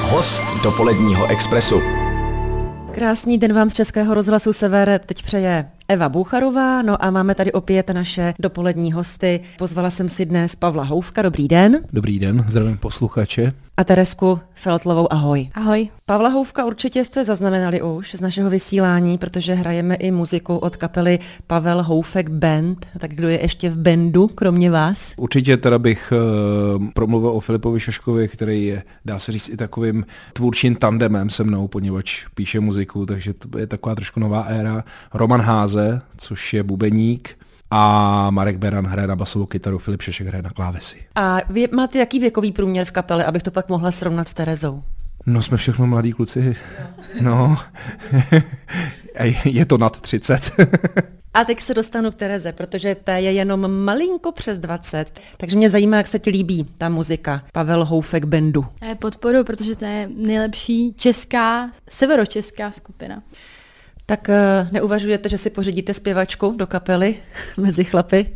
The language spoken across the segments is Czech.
Host dopoledního Expressu. Krásný den vám z Českého rozhlasu Sever teď přeje Eva Boucharová, no a máme tady opět naše dopolední hosty. Pozvala jsem si dnes Pavla Houfka, dobrý den. Dobrý den, zdravím posluchače. A Teresku Feldlovou, ahoj. Ahoj. Pavla Houfka určitě jste zaznamenali už z našeho vysílání, protože hrajeme i muziku od kapely Pavel Houfek Band. Tak kdo je ještě v bandu, kromě vás? Určitě teda bych promluvil o Filipovi Šaškovi, který je, dá se říct, i takovým tvůrčím tandemem se mnou, poněvadž píše muziku, takže to je taková trošku nová éra. Roman Háze, což je bubeník, a Marek Beran hraje na basovou kytaru, Filip Šašek hraje na klávesy. A vy máte jaký věkový průměr v kapele, abych to pak mohla srovnat s Terezou? No, jsme všechno mladí kluci. No, je to nad 30. A teď se dostanu k Tereze, protože té je jenom malinko přes 20, takže mě zajímá, jak se ti líbí ta muzika Pavel Houfek Bandu. Já je podporuji, protože to je nejlepší česká, severočeská skupina. Tak neuvažujete, že si pořídíte zpěvačku do kapely mezi chlapy?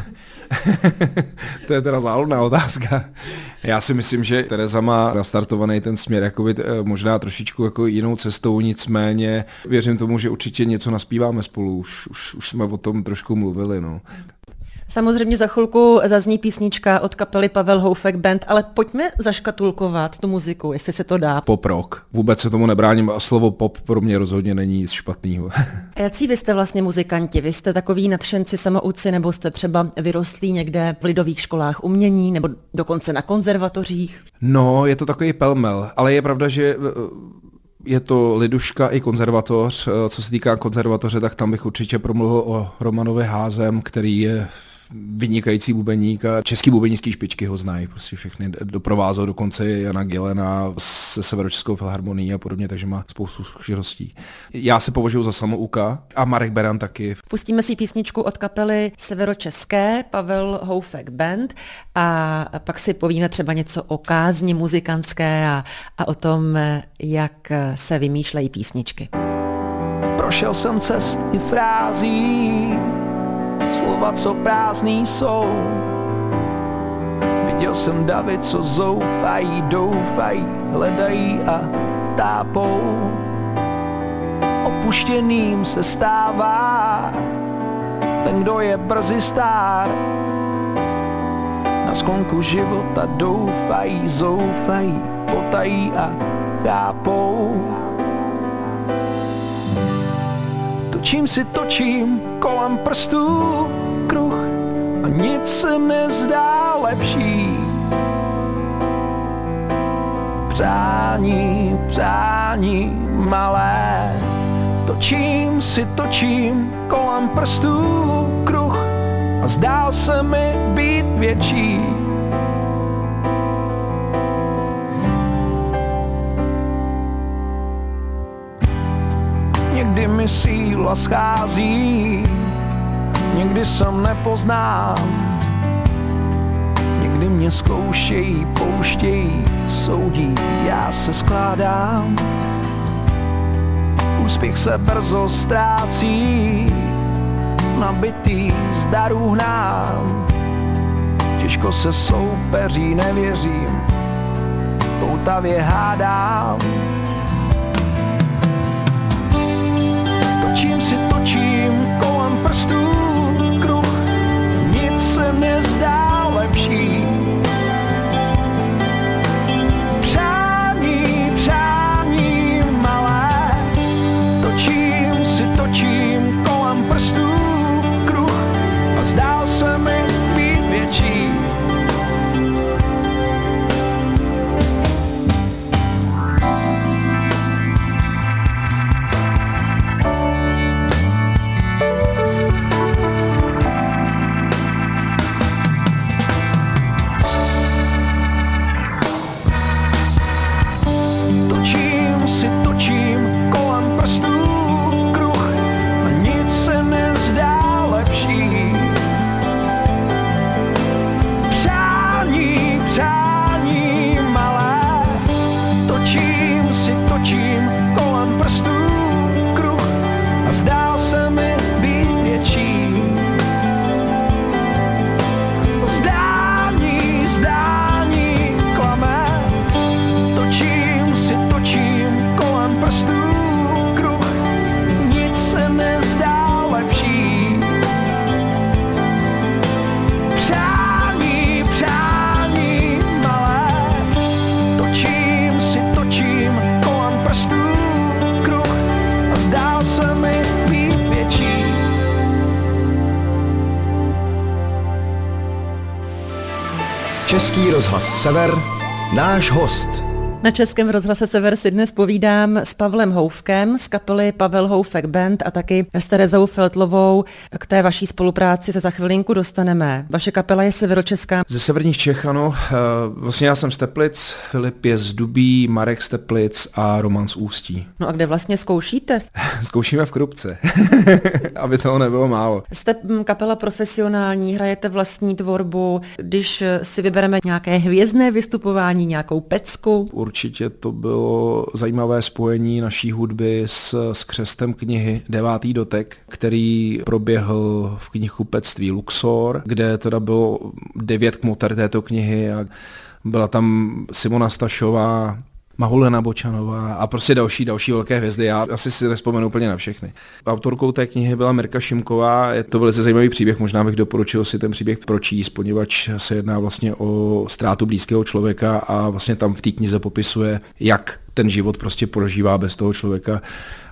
To je teda záhodná otázka. Já si myslím, že Tereza má nastartovaný ten směr jakoby, možná trošičku jako jinou cestou, nicméně věřím tomu, že určitě něco naspíváme spolu, už jsme o tom trošku mluvili. No. Samozřejmě za chvilku zazní písnička od kapely Pavel Houfek Band, ale pojďme zaškatulkovat tu muziku, jestli se to dá. Pop rock. Vůbec se tomu nebráním a slovo pop pro mě rozhodně není nic špatného. A jací vy jste vlastně muzikanti? Vy jste takový nadšenci samouci, nebo jste třeba vyrostlí někde v lidových školách umění, nebo dokonce na konzervatořích? No, je to takový pelmel, ale je pravda, že je to liduška i konzervatoř. Co se týká konzervatoře, tak tam bych určitě promluvil o Romanovi Házem, který je vynikající bubeník a český bubenícký špičky ho znají, prostě všechny doprovázel dokonce Jana Gilena se Severočeskou filharmonií a podobně, takže má spoustu zkušeností. Já se považuji za samouka a Marek Beran taky. Pustíme si písničku od kapely Severočeské Pavel Houfek Band a pak si povíme třeba něco o kázni muzikantské a o tom, jak se vymýšlejí písničky. Prošel jsem cesty frází, slova, co prázdný jsou. Viděl jsem davy, co zoufají, doufají, hledají a tápou. Opuštěným se stává ten, kdo je brzy stár. Na sklonku života doufají, zoufají, potají a chápou. Točím kolem prstů kruh a nic se nezdá lepší. Přání malé. Točím kolem prstů kruh a zdál se mi být větší. Někdy mi síla schází, někdy jsem nepoznám. Někdy mě zkoušejí, pouštějí, soudí, já se skládám. Úspěch se brzo ztrácí, nabitý z darů hnám. Těžko se soupeří, nevěřím, poutavě hádám. Točím kolem prstů kruh, nic se nezdá lepší. Přání malé, točím kolem prstů kruh a zdál se mi být větší. Český rozhlas Sever, náš host. Na Českém rozhlase Sever si dnes povídám s Pavlem Houfkem z kapely Pavel Houfek Band a taky s Terezou Feltlovou. K té vaší spolupráci se za chvilinku dostaneme. Vaše kapela je severočeská. Ze severních Čech, ano. Vlastně já jsem z Teplic, Filip je z Dubí, Marek z Teplic a Roman z Ústí. No a kde vlastně zkoušíte? Zkoušíme v Krupce, aby toho nebylo málo. Jste kapela profesionální, hrajete vlastní tvorbu. Když si vybereme nějaké hvězdné vystupování, nějakou pecku? Určitě to bylo zajímavé spojení naší hudby s křestem knihy 9. dotek, který proběhl v knihkupectví Luxor, kde teda bylo 9 kmoter této knihy a byla tam Simona Stašová, Mahulena Bočanová a prostě další velké hvězdy. Já asi si nespomenu úplně na všechny. Autorkou té knihy byla Mirka Šimková. Je to velice zajímavý příběh, možná bych doporučil si ten příběh pročíst, poněvadž se jedná vlastně o ztrátu blízkého člověka a vlastně tam v té knize popisuje, jak ten život prostě prožívá bez toho člověka.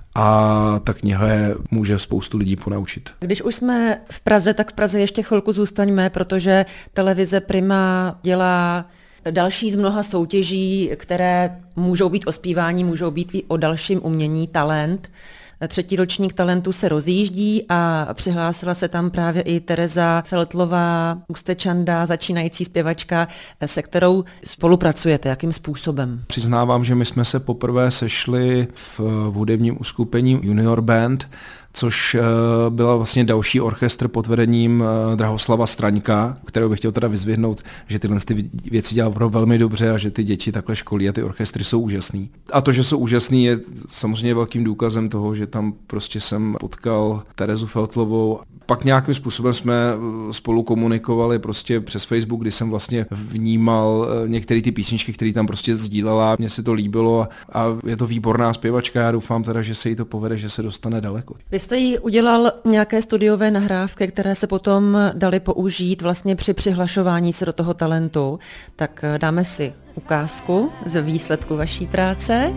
A ta kniha může spoustu lidí ponaučit. Když už jsme v Praze, tak v Praze ještě chvilku zůstaňme, protože televize Prima dělá další z mnoha soutěží, které můžou být o zpívání, můžou být i o dalším umění, talent. 3. ročník talentu se rozjíždí a přihlásila se tam právě i Tereza Feltlová, Ústečanda, začínající zpěvačka, se kterou spolupracujete. Jakým způsobem? Přiznávám, že my jsme se poprvé sešli v hudebním uskupení Junior Band, což byla vlastně další orchestr pod vedením Drahoslava Straňka, kterého bych chtěl teda vyzvihnout, že tyhle věci dělá velmi dobře a že ty děti takhle školí a ty orchestry jsou úžasný. A to, že jsou úžasný, je samozřejmě velkým důkazem toho, že tam prostě jsem potkal Terezu Feltlovou. Pak nějakým způsobem jsme spolu komunikovali prostě přes Facebook, kdy jsem vlastně vnímal některé ty písničky, které tam prostě sdílela. Mně se to líbilo a je to výborná zpěvačka. Já doufám teda, že se jí to povede, že se dostane daleko. Vy jste jí udělal nějaké studiové nahrávky, které se potom daly použít vlastně při přihlašování se do toho talentu. Tak dáme si ukázku z výsledku vaší práce.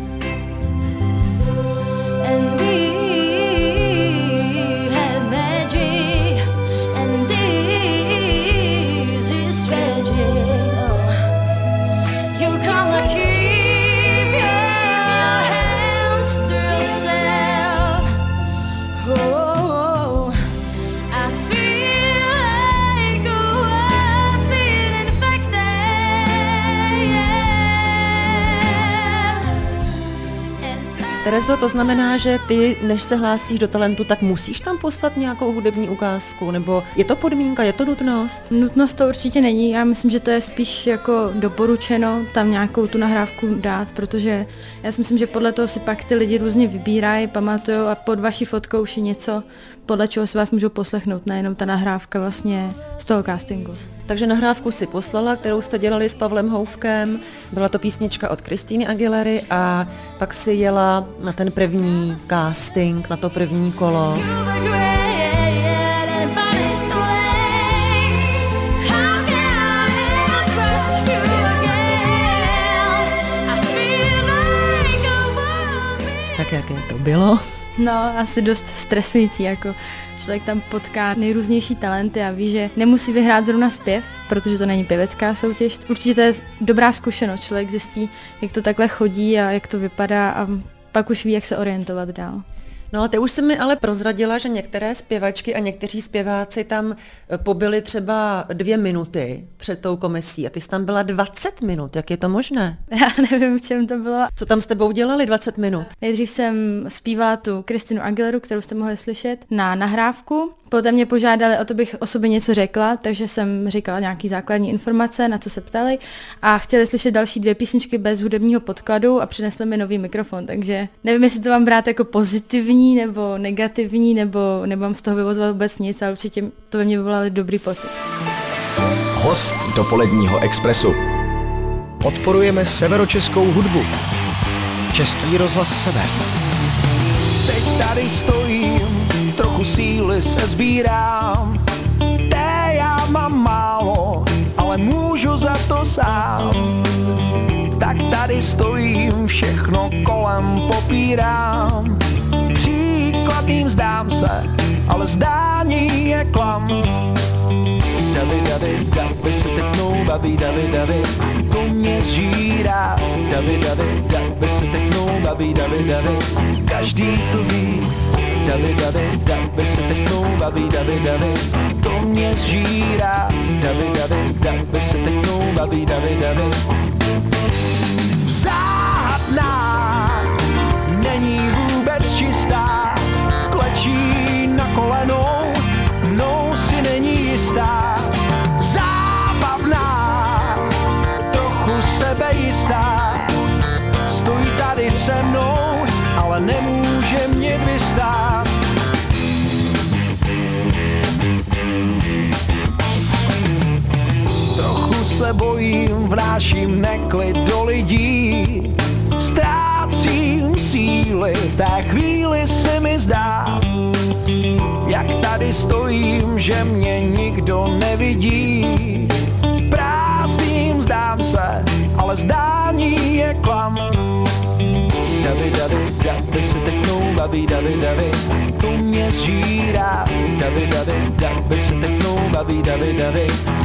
Terezo, to znamená, že ty, než se hlásíš do talentu, tak musíš tam poslat nějakou hudební ukázku, nebo je to podmínka, je to nutnost? Nutnost to určitě není, já myslím, že to je spíš jako doporučeno tam nějakou tu nahrávku dát, protože já si myslím, že podle toho si pak ty lidi různě vybírají, pamatujou a pod vaší fotkou už je něco, podle čeho si vás můžou poslechnout, nejenom ta nahrávka vlastně z toho castingu. Takže nahrávku si poslala, kterou jste dělali s Pavlem Houfkem. Byla to písnička od Kristýny Aguilery a pak si jela na ten první casting, na to první kolo. Tak jaké to bylo? No, asi dost stresující, jako člověk tam potká nejrůznější talenty a ví, že nemusí vyhrát zrovna zpěv, protože to není pěvecká soutěž. Určitě to je dobrá zkušenost, člověk zjistí, jak to takhle chodí a jak to vypadá a pak už ví, jak se orientovat dál. No a ty už jsi mi ale prozradila, že některé zpěvačky a někteří zpěváci tam pobyli třeba 2 minuty před tou komisí a ty jsi tam byla 20 minut. Jak je to možné? Já nevím, v čem to bylo. Co tam s tebou dělali 20 minut? Nejdřív jsem zpívala tu Kristýnu Aguileru, kterou jste mohli slyšet, na nahrávku. Potom mě požádali o to, bych o sobě něco řekla, takže jsem říkala nějaký základní informace, na co se ptali a chtěli slyšet další 2 písničky bez hudebního podkladu a přinesli mi nový mikrofon, takže nevím, jestli to mám brát jako pozitivní nebo negativní, nebo mám z toho vyvozovat vůbec nic, ale určitě to ve mně vyvolalo dobrý pocit. Host dopoledního Expressu. Podporujeme severočeskou hudbu. Český rozhlas Sever. Teď tady stojím, trochu síly se sbírám. Já mám málo, ale můžu za to sám. Tak tady stojím, všechno kolem popírám. Příkladným zdám se, ale zdání je klam. davy se teknou, baví davy, to mě zžírá. Davy se teknou, baví davy, každý to ví. Davy se teknou, baví davy, to mě zžírá. Davy se teknou, baví davy. Záhadná, není vůbec čistá, klečí na kolenou, mnou si není jistá. Zábavná, trochu sebejistá, stojí tady se mnou, ale nemůže mě vystát. Trochu se bojím, vnáším neklid do lidí, ztrácím síly, v té chvíli se mi zdá, jak tady stojím, že mě nikdo nevidí. Prázdným zdám se, ale zdání je klam. Davy se teknou, baví davy, to mě zžírá. Davy se teknou, baví davy.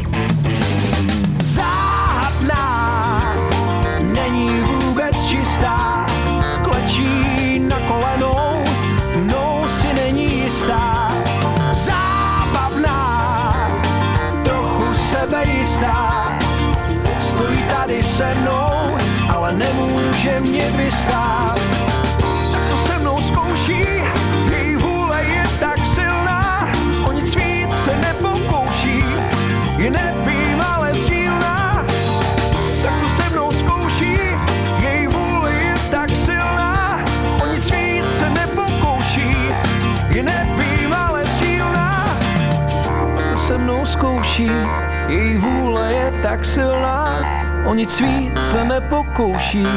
Záhadná, není vůbec čistá, klečí na kolenou, mnou si není jistá. Zábavná, trochu sebejistá, stojí tady se mnou, ale nemůže mě vystát. Tak to se mnou zkouší, její vůle je tak silná, o nic víc se nepokouší, je nepím, ale sdílná. Tak to se mnou zkouší, její vůle je tak silná, o nic víc se nepokouší, je nepím, ale sdílná. Tak to se mnou zkouší, její vůle je tak silná, o nic víc se nepokouší.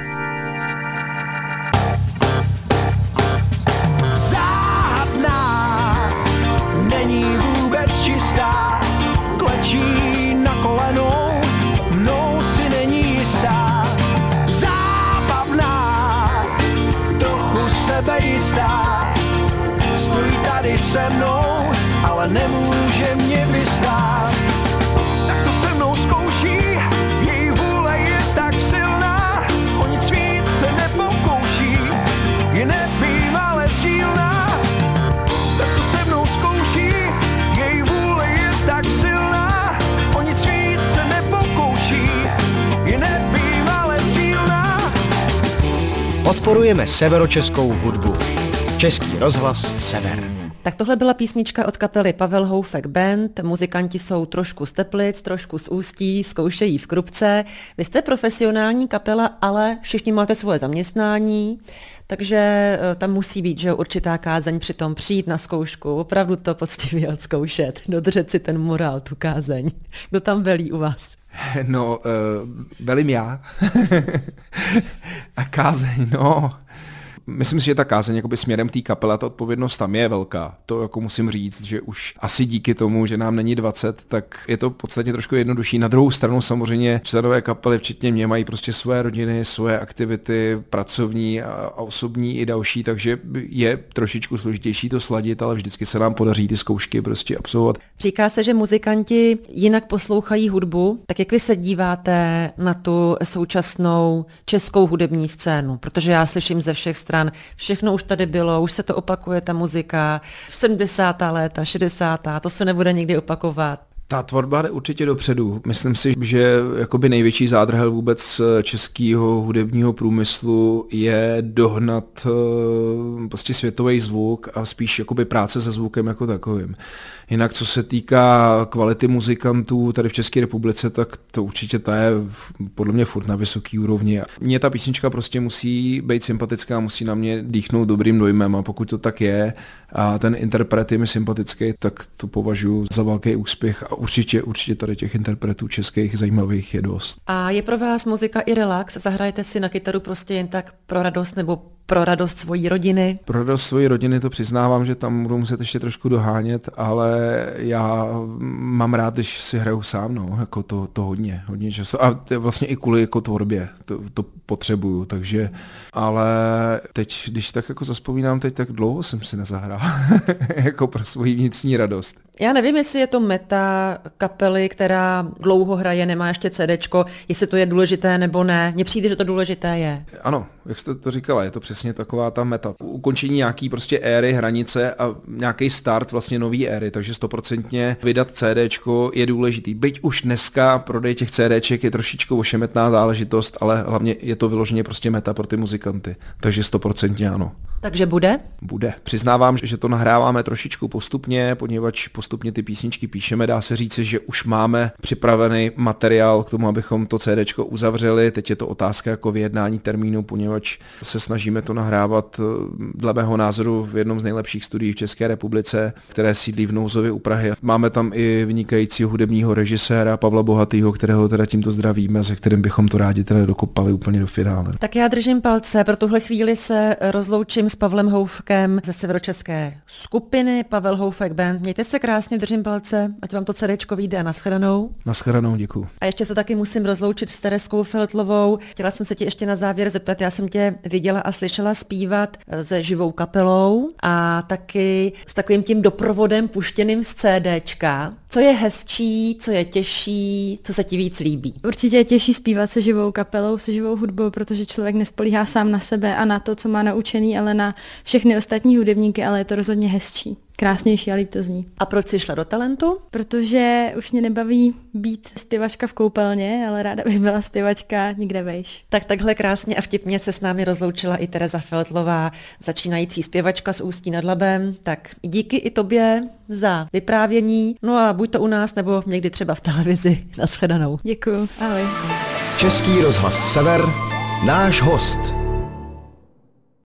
Záhadná, není vůbec čistá, klečí na kolenou, mnou si není jistá. Zábavná, trochu sebejistá, stojí tady se mnou, ale nemůže mě vystát. Tak to se mnou zkouší, její vůle je tak silná, o nic víc se nepokouší, je nepím, ale sdílná. Tak to se mnou zkouší, její vůle je tak silná, o nic víc se nepokouší, je nepím, ale sdílná. Podporujeme severočeskou hudbu. Český rozhlas Sever. Tak tohle byla písnička od kapely Pavel Houfek Band. Muzikanti jsou trošku z Teplic, trošku z Ústí, zkoušejí v Krupce. Vy jste profesionální kapela, ale všichni máte svoje zaměstnání, takže tam musí být, že určitá kázeň při tom přijít na zkoušku, opravdu to poctivě odzkoušet, dodržet si ten morál, tu kázeň. Kdo tam velí u vás? No, velím já. A kázeň, no... Myslím si, že ta kázeň jakoby směrem té kapele, ta odpovědnost tam je velká. To jako musím říct, že už asi díky tomu, že nám není 20, tak je to v podstatě trošku jednodušší. Na druhou stranu samozřejmě členové kapely, včetně mě, mají prostě svoje rodiny, svoje aktivity, pracovní a osobní i další, takže je trošičku složitější to sladit, ale vždycky se nám podaří ty zkoušky prostě absolvovat. Říká se, že muzikanti jinak poslouchají hudbu, tak jak vy se díváte na tu současnou českou hudební scénu? Protože já slyším ze všech stran, všechno už tady bylo, už se to opakuje, ta muzika, 70. léta, 60. to se nebude nikdy opakovat. Ta tvorba jde určitě dopředu. Myslím si, že jakoby největší zádrhel vůbec českého hudebního průmyslu je dohnat prostě světový zvuk a spíš jakoby práce se zvukem jako takovým. Jinak co se týká kvality muzikantů tady v České republice, tak to určitě ta je podle mě furt na vysoký úrovni. Mně ta písnička prostě musí být sympatická, musí na mě dýchnout dobrým dojmem a pokud to tak je a ten interpret je mi sympatický, tak to považuji za velký úspěch a určitě tady těch interpretů českých zajímavých je dost. A je pro vás muzika i relax? Zahrajete si na kytaru prostě jen tak pro radost nebo pro radost svojí rodiny? Pro radost svojí rodiny to přiznávám, že tam budu muset ještě trošku dohánět, ale já mám rád, když si hraju sám, no, jako to hodně času. A vlastně i kvůli jako tvorbě to potřebuju, takže, ale teď, když tak jako zavzpomínám, tak dlouho jsem si nezahrál, jako pro svoji vnitřní radost. Já nevím, jestli je to meta kapely, která dlouho hraje, nemá ještě CDčko, jestli to je důležité nebo ne. Mně přijde, že to důležité je. Ano, jak jste to říkala, je to přesně taková ta meta. Ukončení nějaký prostě éry, hranice a nějaký start vlastně nový éry, takže 100% vydat CDčko je důležitý. Byť už dneska prodej těch CDček je trošičku ošemetná záležitost, ale hlavně je to vyloženě prostě meta pro ty muzikanty. Takže 100% ano. Takže bude? Bude. Přiznávám, že to nahráváme trošičku postupně, poněvadž postupně ty písničky píšeme. Dá se říci, že už máme připravený materiál k tomu, abychom to CDčko uzavřeli. Teď je to otázka jako vyjednání termínu, poněvadž se snažíme to nahrávat dle mého názoru v jednom z nejlepších studií v České republice, které sídlí v Nouzově u Prahy. Máme tam i vynikajícího hudebního režiséra Pavla Bohatýho, kterého teda tímto zdravíme, se kterým bychom to rádi teda dokopali úplně do finále. Tak já držím palce, pro tuhle chvíli se rozloučím s Pavlem Houfkem ze severočeské skupiny Pavel Houfek Band. Mějte se krásně, držím palce, ať vám to CDčko vyjde a nashledanou. Nashledanou, děkuju. A ještě se taky musím rozloučit s Tereskou Feltlovou. Chtěla jsem se ti ještě na závěr zeptat, já jsem tě viděla a slyšela zpívat se živou kapelou a taky s takovým tím doprovodem puštěným z CDčka. Co je hezčí, co je těžší, co se ti víc líbí? Určitě je těžší zpívat se živou kapelou, se živou hudbou, protože člověk nespolíhá sám na sebe a na to, co má naučený, ale na všechny ostatní hudebníky, ale je to rozhodně hezčí. Krásnější a líp to zní. A proč jsi šla do talentu? Protože už mě nebaví být zpěvačka v koupelně, ale ráda bych byla zpěvačka někde vejš. Tak takhle krásně a vtipně se s námi rozloučila i Tereza Feltlová, začínající zpěvačka z Ústí nad Labem. Tak díky i tobě za vyprávění. No a buď to u nás, nebo někdy třeba v televizi. Nashledanou. Děkuju. Ahoj. Český rozhlas Sever, náš host.